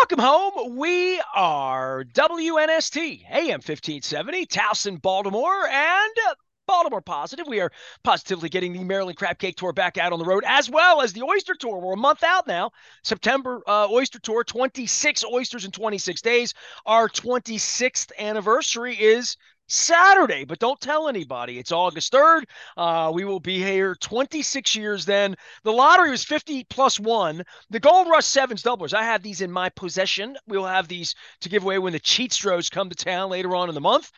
Welcome home. We are WNST, AM 1570, Towson, Baltimore, and Baltimore Positive. We are positively getting the Maryland Crab Cake Tour back out on the road, as well as the Oyster Tour. We're a month out now. September Oyster Tour, 26 oysters in 26 days. Our 26th anniversary is Saturday, but don't tell anybody. It's August 3rd. We will be here 26 years then. The lottery was 50 plus one. The Gold Rush Sevens doublers, I have these in my possession. We'll have these to give away when the Cheatstros come to town later on in the month.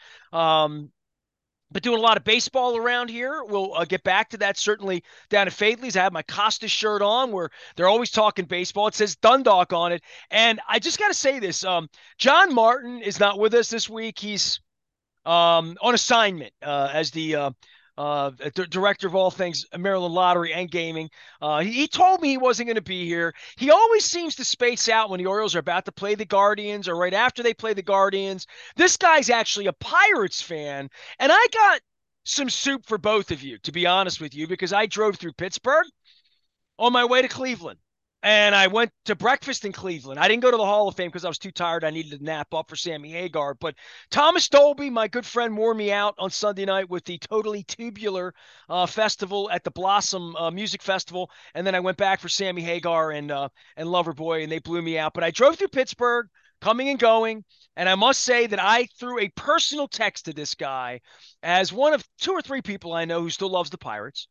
But doing a lot of baseball around here. We'll get back to that certainly down at Fadley's. I have my Costas shirt on where they're always talking baseball. It says Dundalk on it. And I just got to say this. John Martin is not with us this week. He's on assignment as the director of all things Maryland Lottery and Gaming. He told me he wasn't going to be here. He always seems to space out when the Orioles are about to play the Guardians or right after they play the Guardians. This guy's actually a Pirates fan, and I got some soup for both of you, to be honest with you, because I drove through Pittsburgh on my way to Cleveland. And I went to breakfast in Cleveland. I didn't go to the Hall of Fame because I was too tired. I needed to nap up for Sammy Hagar. But Thomas Dolby, my good friend, wore me out on Sunday night with the Totally Tubular festival at the Blossom Music Festival. And then I went back for Sammy Hagar and Loverboy, and they blew me out. But I drove through Pittsburgh, coming and going. And I must say that I threw a personal text to this guy as one of two or three people I know who still loves the Pirates.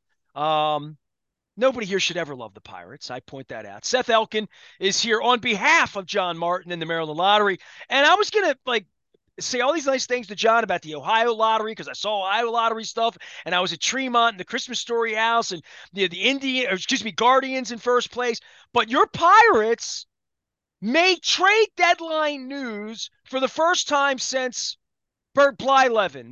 Nobody here should ever love the Pirates. I point that out. Seth Elkin is here on behalf of John Martin and the Maryland Lottery. And I was going to say all these nice things to John about the Ohio Lottery because I saw Ohio Lottery stuff and I was at Tremont and the Christmas Story House and the Guardians in first place. But your Pirates made trade deadline news for the first time since Bert Blyleven,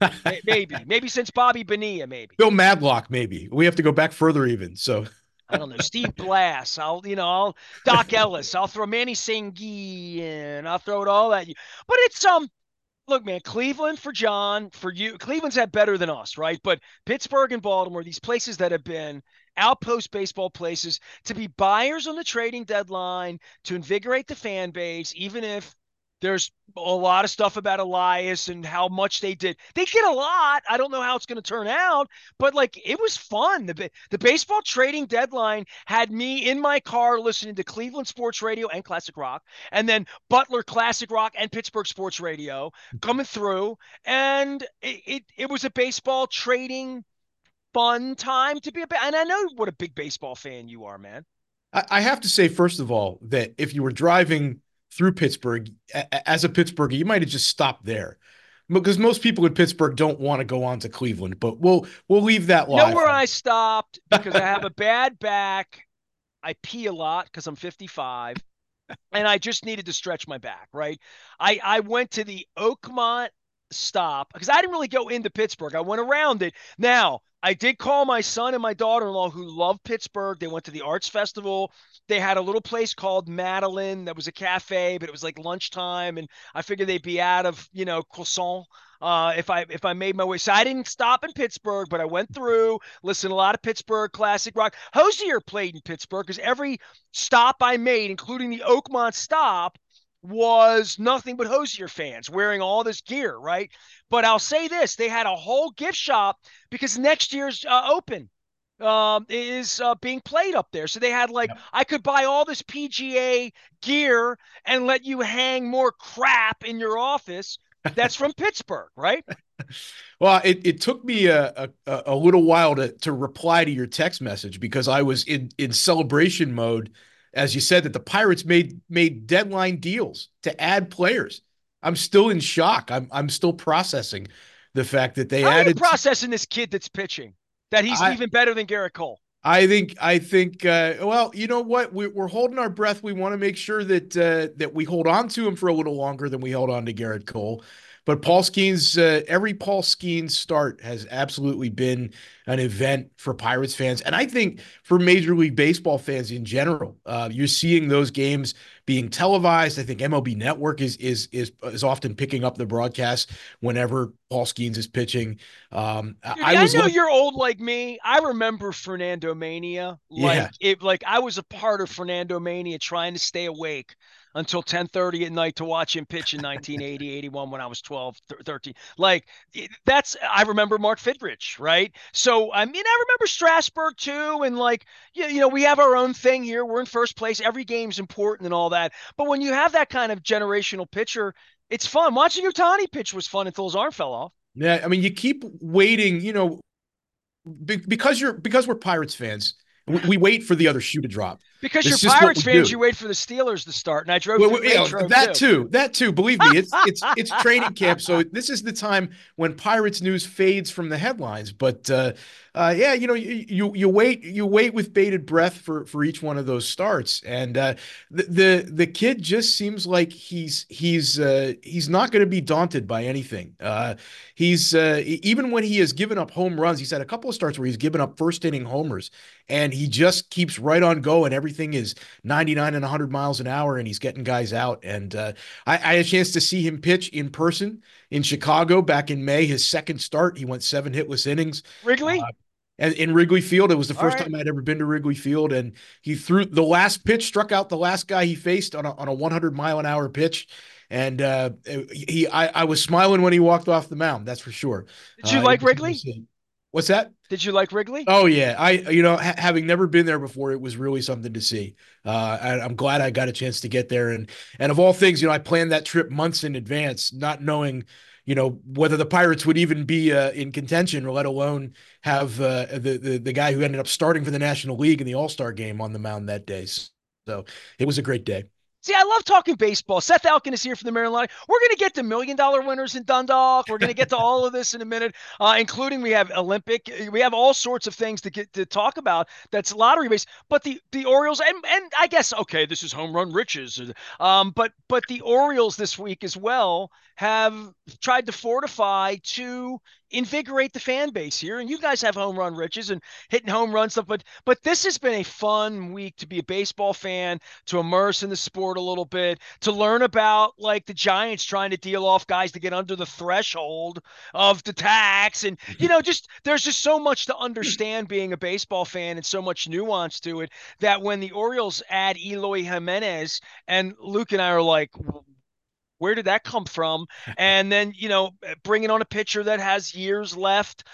maybe since Bobby Bonilla, maybe. Bill Madlock, maybe. We have to go back further even. So I don't know, Steve Blass. I'll Doc Ellis. I'll throw Manny Sangui in. I'll throw it all at you. But it's look, man, Cleveland for John, for you. Cleveland's had better than us, right? But Pittsburgh and Baltimore, these places that have been outpost baseball places to be buyers on the trading deadline, to invigorate the fan base, even if there's a lot of stuff about Elias and how much they did. They did a lot. I don't know how it's going to turn out, but it was fun. The baseball trading deadline had me in my car listening to Cleveland Sports Radio and Classic Rock, and then Butler Classic Rock and Pittsburgh Sports Radio coming through. And it was a baseball trading fun time to be and I know what a big baseball fan you are, man. I have to say, first of all, that if you were driving through Pittsburgh as a Pittsburgher, you might have just stopped there because most people in Pittsburgh don't want to go on to Cleveland, but we'll leave that You know live. where I stopped because I have a bad back. I pee a lot because I'm 55 and I just needed to stretch my back, right? I went to the Oakmont stop because I didn't really go into Pittsburgh. I went around it. Now, I did call my son and my daughter-in-law who love Pittsburgh. They went to the Arts Festival. They had a little place called Madeline that was a cafe, but it was like lunchtime, and I figured they'd be out of, croissant if I made my way. So I didn't stop in Pittsburgh, but I went through, listened to a lot of Pittsburgh classic rock. Hosier played in Pittsburgh because every stop I made, including the Oakmont stop, was nothing but Hosier fans wearing all this gear, right? But I'll say this, they had a whole gift shop because next year's Open is being played up there. So they had Yep. I could buy all this PGA gear and let you hang more crap in your office. That's from Pittsburgh, right? Well, it took me a little while to reply to your text message because I was in celebration mode, as you said, that the Pirates made deadline deals to add players. I'm still in shock. I'm still processing the fact that they How are you added. processing this kid that's pitching? That he's I even better than Garrett Cole? I think. Well, you know what? We're holding our breath. We want to make sure that we hold on to him for a little longer than we held on to Garrett Cole. But Paul Skeens, every Paul Skeens start has absolutely been an event for Pirates fans, and I think for Major League Baseball fans in general. You're seeing those games being televised. I think MLB Network is often picking up the broadcast whenever Paul Skeens is pitching. Dude, I I was know lucky. you're old like me. I remember Fernando Mania. Yeah. Like I was a part of Fernando Mania trying to stay awake until 10:30 at night to watch him pitch in 1980, 81 when I was 12, 13. That's I remember Mark Fidrich, right? So I mean I remember Strasburg too and like we have our own thing here. We're in first place. Every game's important and all that. But when you have that kind of generational pitcher, it's fun. Watching Ohtani pitch was fun until his arm fell off. Yeah. I mean, you keep waiting, because we're Pirates fans, we wait for the other shoe to drop. Because you're It's just what Pirates we fans, do. you wait for the Steelers to start, and I drove through Latrobe That too. too. That too. Believe me, it's training camp, so this is the time when Pirates news fades from the headlines. But yeah, you wait with bated breath for each one of those starts, and the kid just seems like he's not going to be daunted by anything. He's even when he has given up home runs, he's had a couple of starts where he's given up first inning homers, and he just keeps right on going. Everything is 99 and 100 miles an hour, and he's getting guys out. And I had a chance to see him pitch in person in Chicago back in May. His second start, he went 7 hitless innings. Wrigley? Uh, and in Wrigley Field, it was the All first right. time I'd ever been to Wrigley Field, and he threw the last pitch, struck out the last guy he faced on a 100-mile-an-hour pitch. And I was smiling when he walked off the mound. That's for sure. Did you It like was good to Wrigley? see. What's that? Did you like Wrigley? Oh yeah, having never been there before, it was really something to see. I'm glad I got a chance to get there, and of all things, I planned that trip months in advance, not knowing, whether the Pirates would even be in contention, or let alone have the guy who ended up starting for the National League in the All-Star game on the mound that day. So it was a great day. See, I love talking baseball. Seth Alkin is here for the Maryland Lottery. We're going to get to $1 million winners in Dundalk. We're going to get to all of this in a minute, including we have Olympic. We have all sorts of things to get to talk about that's lottery based. But the Orioles and I guess okay, this is home run riches. But the Orioles this week as well have tried to fortify to invigorate the fan base here. And you guys have home run riches and hitting home run stuff. But this has been a fun week to be a baseball fan, to immerse in the sport a little bit, to learn about like the Giants trying to deal off guys to get under the threshold of the tax. And, just there's just so much to understand being a baseball fan and so much nuance to it that when the Orioles add Eloy Jimenez and Luke and I are like, where did that come from? And then, bringing on a pitcher that has years left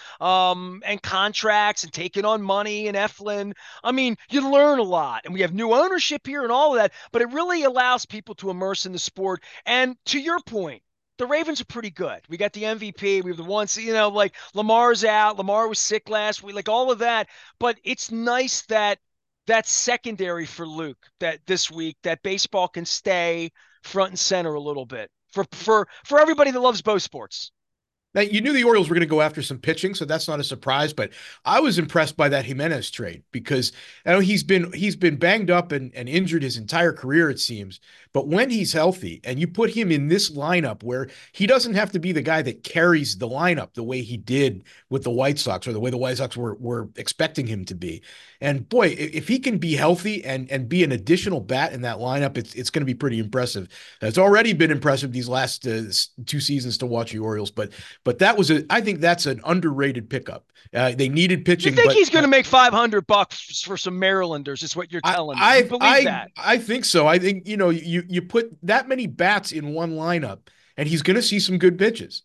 and contracts and taking on money and Eflin. I mean, you learn a lot. And we have new ownership here and all of that, but it really allows people to immerse in the sport. And to your point, the Ravens are pretty good. We got the MVP. We have the ones, like Lamar's out. Lamar was sick last week, like all of that. But it's nice that that's secondary for Luke that this week that baseball can stay front and center a little bit for everybody that loves both sports. Now, you knew the Orioles were going to go after some pitching, so that's not a surprise. But I was impressed by that Jimenez trade because I know he's been banged up and injured his entire career, it seems. But when he's healthy and you put him in this lineup where he doesn't have to be the guy that carries the lineup the way he did with the White Sox or the way the White Sox were expecting him to be. And boy, if he can be healthy and be an additional bat in that lineup, it's going to be pretty impressive. It's already been impressive these last 2 seasons to watch the Orioles, but I think that's an underrated pickup. They needed You pitching, think but he's going to make $500 for some Marylanders? Is what you're telling me? You believe that? I think so. I think you put that many bats in one lineup, and he's going to see some good pitches.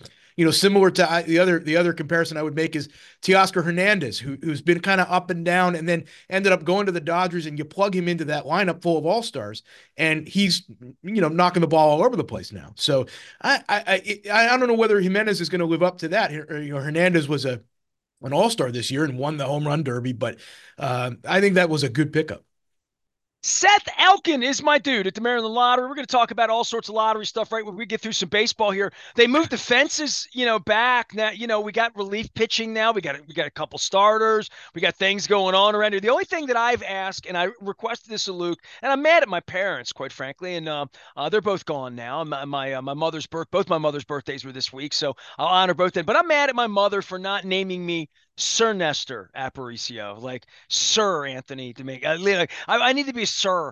Similar to the other comparison I would make is Teoscar Hernandez, who's been kind of up and down, and then ended up going to the Dodgers, and you plug him into that lineup full of all-stars, and he's knocking the ball all over the place now. So I don't know whether Jimenez is going to live up to that. Hernandez was an all-star this year and won the home run derby, but I think that was a good pickup. Seth Elkin is my dude at the Maryland Lottery. We're going to talk about all sorts of lottery stuff right when we get through some baseball here. They moved the fences, back. Now, we got relief pitching now. We got a couple starters. We got things going on around here. The only thing that I've asked, and I requested this of Luke, and I'm mad at my parents, quite frankly, and they're both gone now. My mother's both my mother's birthdays were this week, so I'll honor both of them. But I'm mad at my mother for not naming me Sir Nestor Aparicio, like Sir Anthony Dominguez. I need to be Sir.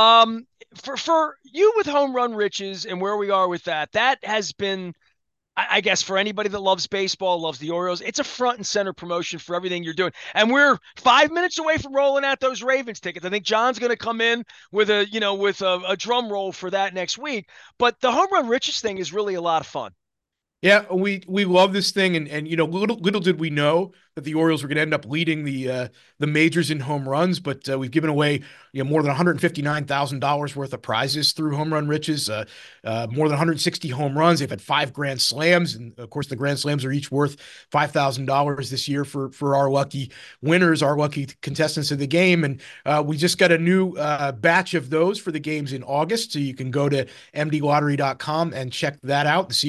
For you with home run riches and where we are with that, that has been, I guess, for anybody that loves baseball, loves the Orioles, it's a front and center promotion for everything you're doing. And we're 5 minutes away from rolling out those Ravens tickets. I think John's going to come in with a drum roll for that next week. But the home run riches thing is really a lot of fun. Yeah, we love this thing, and little did we know that the Orioles were going to end up leading the majors in home runs, but we've given away more than $159,000 worth of prizes through Home Run Riches, more than 160 home runs. They've had 5 Grand Slams, and of course the Grand Slams are each worth $5,000 this year for our lucky winners, our lucky contestants of the game, and we just got a new batch of those for the games in August, so you can go to mdlottery.com and check that out and see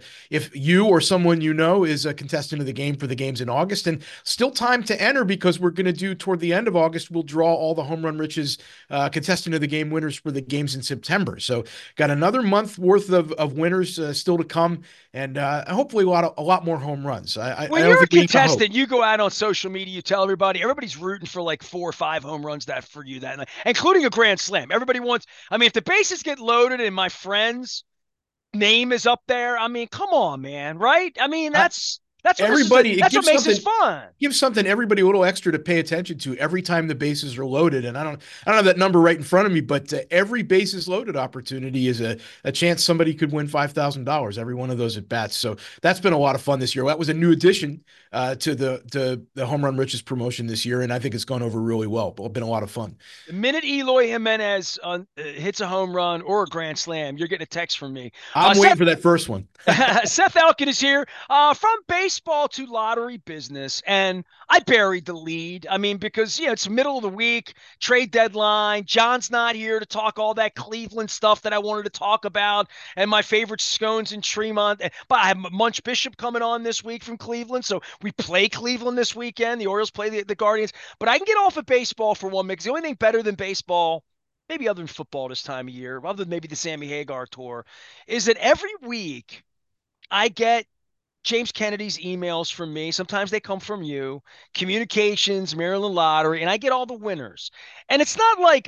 if you or someone you know is a contestant of the game for the games in August. And still time to enter, because we're going to do toward the end of August, we'll draw all the Home Run Riches contestant of the game winners for the games in September. So got another month worth of winners still to come, and hopefully a lot more home runs. When I don't you're a think we need to hope. contestant, you go out on social media, you tell everybody's rooting for like 4 or 5 home runs that for you that night, including a grand slam. Everybody wants, I mean, if the bases get loaded and my friend's name is up there, I mean, come on, man, right? I mean, I, that's what Everybody, it that's what gives makes something this fun. gives something everybody a little extra to pay attention to every time the bases are loaded. And I don't have that number right in front of me, but every bases loaded opportunity is a chance somebody could win $5,000 every one of those at bats. So that's been a lot of fun this year. That was a new addition to the Home Run Riches promotion this year, and I think it's gone over really well. It's been a lot of fun. The minute Eloy Jimenez hits a home run or a grand slam, you're getting a text from me. I'm waiting Seth, for that first one. Seth Elkin is here, from baseball to lottery business. And I buried the lead. I mean, because, it's middle of the week, trade deadline. John's not here to talk all that Cleveland stuff that I wanted to talk about and my favorite scones in Tremont. But I have Munch Bishop coming on this week from Cleveland. So we play Cleveland this weekend. The Orioles play the Guardians. But I can get off of baseball for one, because the only thing better than baseball, maybe other than football this time of year, other than maybe the Sammy Hagar tour, is that every week I get James Kennedy's emails from me. Sometimes they come from you, Communications, Maryland Lottery, and I get all the winners. And it's not like,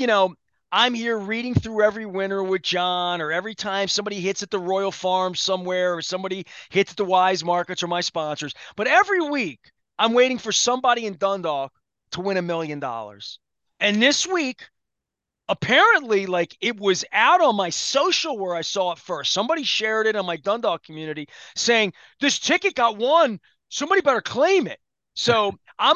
I'm here reading through every winner with John, or every time somebody hits at the Royal Farm somewhere, or somebody hits at the Wise Markets or my sponsors. But every week, I'm waiting for somebody in Dundalk to win $1 million. And this week, apparently, like, it was out on my social where I saw it first. Somebody shared it on my Dundalk community saying this ticket got won. Somebody better claim it. So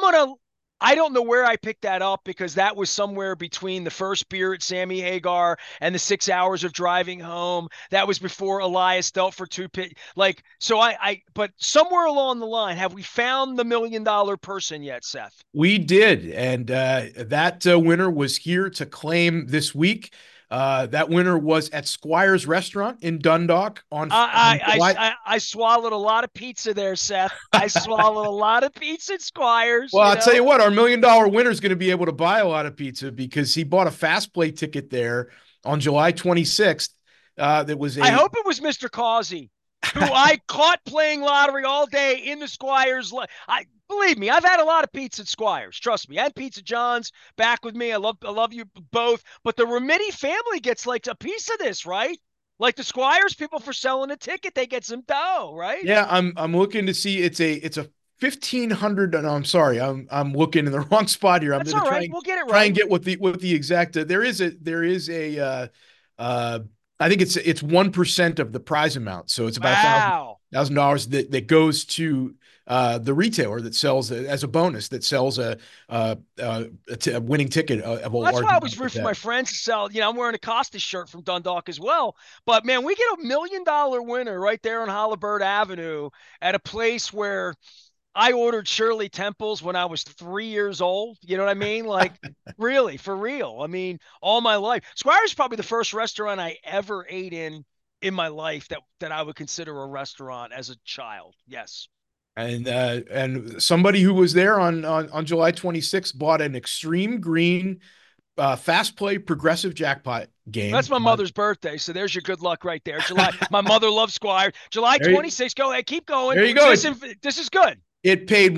I don't know where I picked that up, because that was somewhere between the first beer at Sammy Hagar and the 6 hours of driving home. That was before Elias dealt for two pit. Like, so but somewhere along the line, have we found the $1 million person yet, Seth? We did, and that winner was here to claim this week. That winner was at Squire's Restaurant in Dundalk on July. I swallowed a lot of pizza there, Seth. I swallowed a lot of pizza at Squires. Well, I'll tell you what, our $1 million winner is going to be able to buy a lot of pizza, because he bought a fast play ticket there on July 26th. That was I hope it was Mr. Causey, who I caught playing lottery all day in the Squires. Believe me, I've had a lot of pizza at Squires. Trust me. And Pizza John's back with me. I love you both. But the Remedi family gets like a piece of this, right? Like the Squires people, for selling a ticket, they get some dough, right? Yeah, I'm looking to see. It's a 1,500. No, I'm sorry, I'm looking in the wrong spot here. I'm That's going all to right. We'll get it try right. and get what the exact. There is a I think it's 1% of the prize amount, so it's about Wow. $1,000 that goes to the retailer that sells as a bonus, that sells a winning ticket of a Well, that's large why I amount was like rooting for that. my friends to sell. I'm wearing a Costas shirt from Dundalk as well. But man, we get $1 million winner right there on Halliburton Avenue at a place where I ordered Shirley Temples when I was 3 years old. You know what I mean? Like, really, for real. I mean, all my life. Squire's probably the first restaurant I ever ate in my life that I would consider a restaurant as a child. Yes. And somebody who was there on July 26th bought an Extreme Green fast play progressive jackpot game. That's my mother's birthday, so there's your good luck right there. July. My mother loves Squire. July There you, 26th. Go ahead, keep going. there you go. This is good. It paid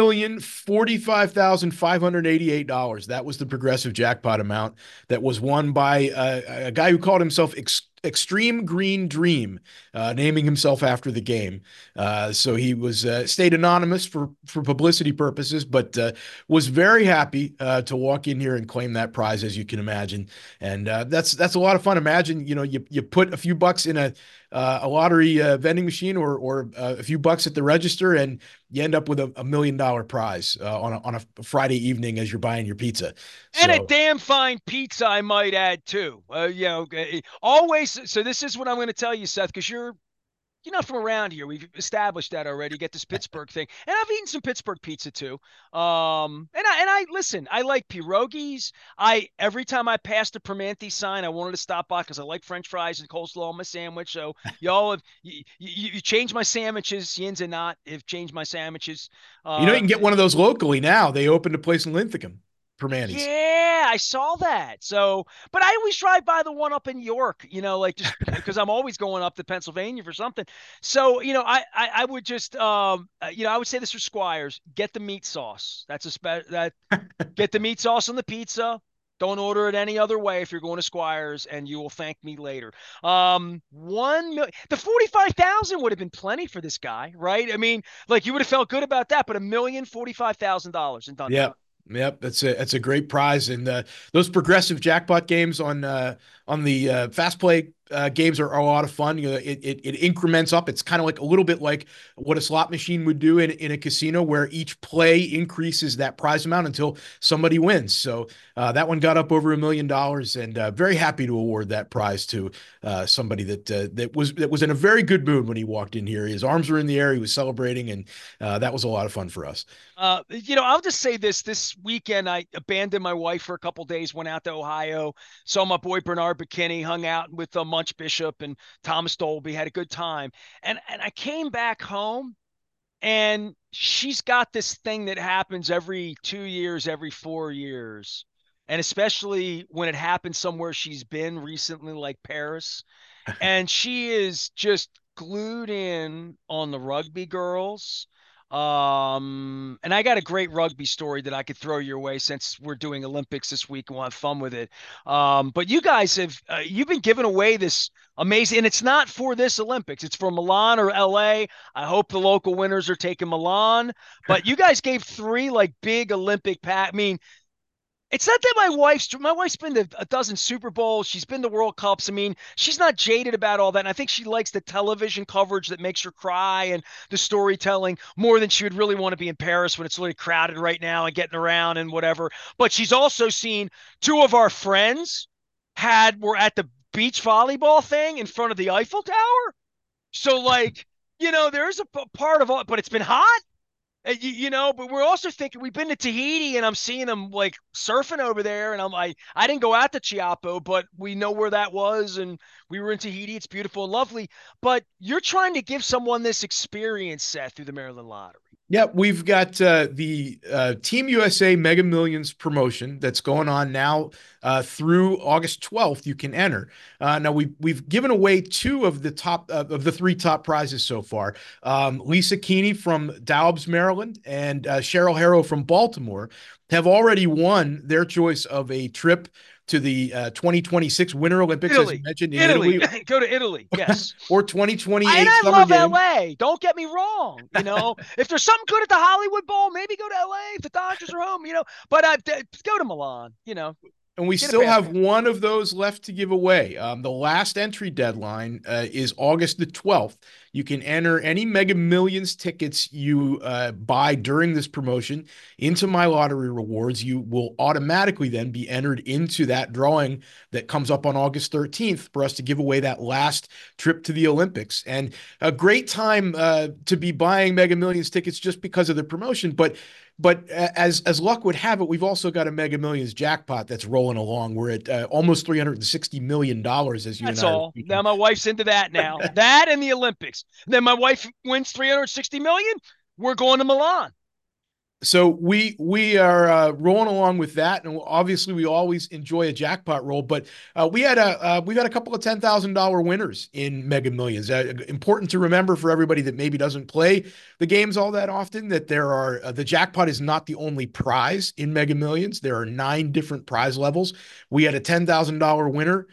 $1,045,588. That was the progressive jackpot amount that was won by a guy who called himself Extreme Green Dream, naming himself after the game. So he was stayed anonymous for publicity purposes, but was very happy to walk in here and claim that prize, as you can imagine. And that's a lot of fun. Imagine, you put a few bucks in a lottery vending machine or a few bucks at the register, and you end up with a $1 million prize on a Friday evening as you're buying your pizza. And a So damn fine pizza, I might add too. Always. So this is what I'm going to tell you, Seth, because you're not from around here. We've established that already. You get this Pittsburgh thing, and I've eaten some Pittsburgh pizza too. And I listen. I like pierogies. I every time I passed the Primanti sign, I wanted to stop by because I like French fries and coleslaw on my sandwich. So y'all have you changed my sandwiches. Yins and not have changed my sandwiches. you can get one of those locally now. They opened a place in Linthicum, Permanis. Yeah, I saw that. So, but I always drive by the one up in York, like just because I'm always going up to Pennsylvania for something. So, I would just, I would say this for Squires: get the meat sauce. That's that. Get the meat sauce on the pizza. Don't order it any other way if you're going to Squires, and you will thank me later. The 45,000 would have been plenty for this guy, right? I mean, like you would have felt good about that, but $1,045,000 and done deal. Yep. Yep, that's a great prize, and those progressive jackpot games on the fast play games are a lot of fun. It increments up. It's kind of like a little bit like what a slot machine would do in a casino, where each play increases that prize amount until somebody wins. So that one got up over $1 million, and very happy to award that prize to somebody that was in a very good mood when he walked in here. His arms were in the air. He was celebrating, and that was a lot of fun for us. I'll just say this weekend, I abandoned my wife for a couple days, went out to Ohio, saw my boy Bernard McKinney, hung out with Munch Bishop and Thomas Dolby, had a good time. And I came back home, and she's got this thing that happens every 2 years, every 4 years. And especially when it happens somewhere she's been recently, like Paris. And she is just glued in on the rugby girls. And I got a great rugby story that I could throw your way since we're doing Olympics this week and we'll have fun with it. But you guys you've been giving away this amazing, and it's not for this Olympics, it's for Milan or LA. I hope the local winners are taking Milan, but you guys gave three like big Olympic pack. I mean, it's not that my wife's been to a dozen Super Bowls. She's been to World Cups. I mean, she's not jaded about all that. And I think she likes the television coverage that makes her cry and the storytelling more than she would really want to be in Paris when it's really crowded right now and getting around and whatever. But she's also seen two of our friends were at the beach volleyball thing in front of the Eiffel Tower. So like, there's a part of all, but it's been hot. But we're also thinking we've been to Tahiti, and I'm seeing them like surfing over there. And I'm like, I didn't go out to Chiapo, but we know where that was. And we were in Tahiti. It's beautiful and lovely. But you're trying to give someone this experience, Seth, through the Maryland Lottery. Yeah, we've got the Team USA Mega Millions promotion that's going on now through August 12th. You can enter. Now we've given away two of the top of the three top prizes so far. Lisa Keeney from Dobbs, Maryland, and Cheryl Harrow from Baltimore have already won their choice of a trip to the 2026 Winter Olympics, as you mentioned, in Italy. Go to Italy, yes. Or 2028 and I Summer love Games. LA. Don't get me wrong. If there's something good at the Hollywood Bowl, maybe go to LA if the Dodgers are home. But go to Milan. And we still have one of those left to give away. The last entry deadline is August the 12th. You can enter any Mega Millions tickets you buy during this promotion into My Lottery Rewards. You will automatically then be entered into that drawing that comes up on August 13th for us to give away that last trip to the Olympics. And a great time to be buying Mega Millions tickets just because of the promotion. But as luck would have it, we've also got a Mega Millions jackpot that's rolling along. We're at almost $360 million, as you That's and I all. Now my wife's into that now. That and the Olympics. Then my wife wins 360 million. We're going to Milan. So we are rolling along with that, and obviously we always enjoy a jackpot roll. But we got a couple of $10,000 winners in Mega Millions. Important to remember for everybody that maybe doesn't play the games all that often that there are the jackpot is not the only prize in Mega Millions. There are 9 different prize levels. We had a $10,000 winner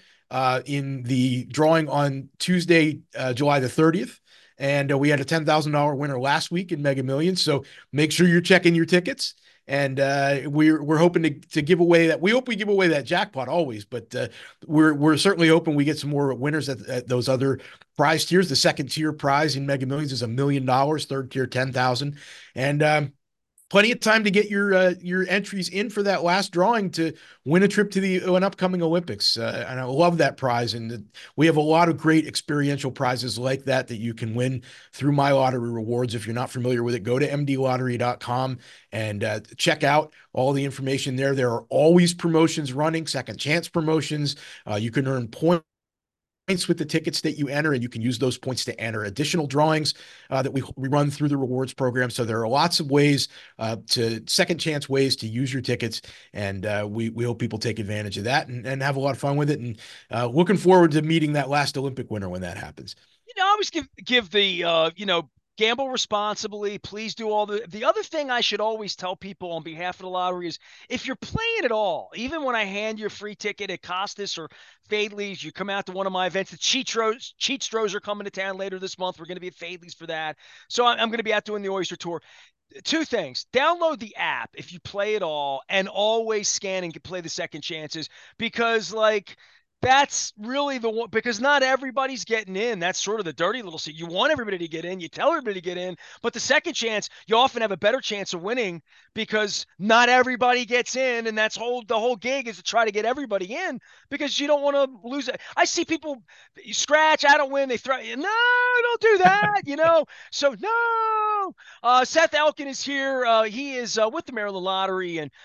in the drawing on Tuesday, July the 30th. And we had a $10,000 winner last week in Mega Millions. So make sure you're checking your tickets. And we're hoping to give away that. We hope we give away that jackpot always, but we're certainly hoping we get some more winners at those other prize tiers. The second tier prize in Mega Millions is $1 million. Third tier 10,000, and plenty of time to get your entries in for that last drawing to win a trip to an upcoming Olympics. And I love that prize. And we have a lot of great experiential prizes like that you can win through My Lottery Rewards. If you're not familiar with it, go to mdlottery.com and check out all the information there. There are always promotions running, second chance promotions. You can earn points with the tickets that you enter, and you can use those points to enter additional drawings that we run through the rewards program. So there are lots of ways to second chance ways to use your tickets, and we hope people take advantage of that and have a lot of fun with it. And looking forward to meeting that last Olympic winner when that happens. I always give the gamble responsibly. Please do all the other thing I should always tell people on behalf of the lottery is if you're playing at all, even when I hand you a free ticket at Costas or Fadley's, you come out to one of my events. The Cheatstros are coming to town later this month. We're going to be at Fadley's for that. So I'm going to be out doing the Oyster Tour. Two things: download the app if you play at all, and always scan and play the second chances, because that's really the one, because not everybody's getting in. That's sort of the dirty little secret. You want everybody to get in, you tell everybody to get in, but the second chance, you often have a better chance of winning because not everybody gets in, and the whole gig is to try to get everybody in because you don't want to lose it. I see people scratch, I don't win, they throw. No, don't do that. So no. Seth Elkin is here. He is with the Maryland Lottery, and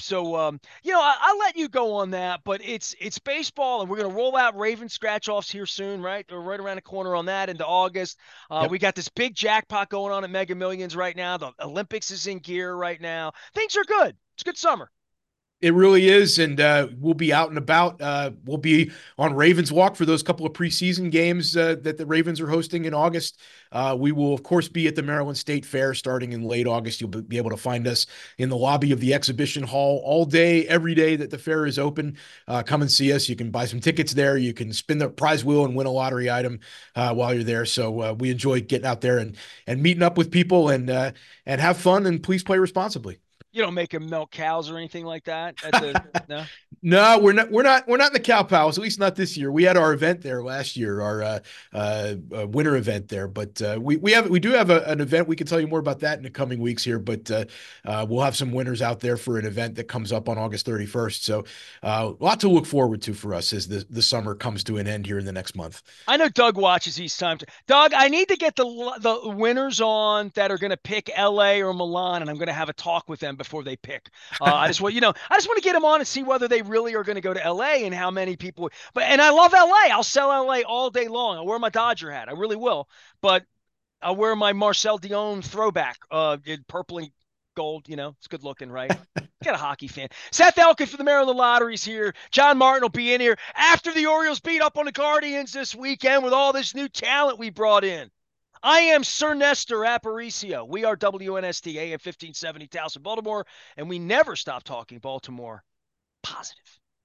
I'll let you go on that, but it's baseball, and we're going to roll out Raven scratch offs here soon, right? We're right around the corner on that into August. Yep. We got this big jackpot going on at Mega Millions right now. The Olympics is in gear right now. Things are good. It's a good summer. It really is, and we'll be out and about. We'll be on Ravens Walk for those couple of preseason games that the Ravens are hosting in August. We will, of course, be at the Maryland State Fair starting in late August. You'll be able to find us in the lobby of the exhibition hall all day, every day that the fair is open. Come and see us. You can buy some tickets there. You can spin the prize wheel and win a lottery item while you're there. So we enjoy getting out there and meeting up with people and have fun. And please play responsibly. You don't make him milk cows or anything like that at the no. No, we're not in the Cow Palace. At least not this year. We had our event there last year, our winter event there. But we do have an event. We can tell you more about that in the coming weeks here. But we'll have some winners out there for an event that comes up on August 31st. So a lot to look forward to for us as the summer comes to an end here in the next month. I know Doug watches these times. Doug, I need to get the winners on that are going to pick L.A. or Milan, and I'm going to have a talk with them before they pick. I just want to get them on and see whether they really are going to go to LA and how many people. And I love LA. I'll sell LA all day long. I'll wear my Dodger hat. I really will. But I'll wear my Marcel Dion throwback, in purple and gold. It's good looking, right? Get a hockey fan. Seth Elkin for the Maryland Lottery's here. John Martin will be in here after the Orioles beat up on the Guardians this weekend with all this new talent we brought in. I am Sir Nestor Aparicio. We are WNST AM 1570 Towson, Baltimore, and we never stop talking Baltimore positive.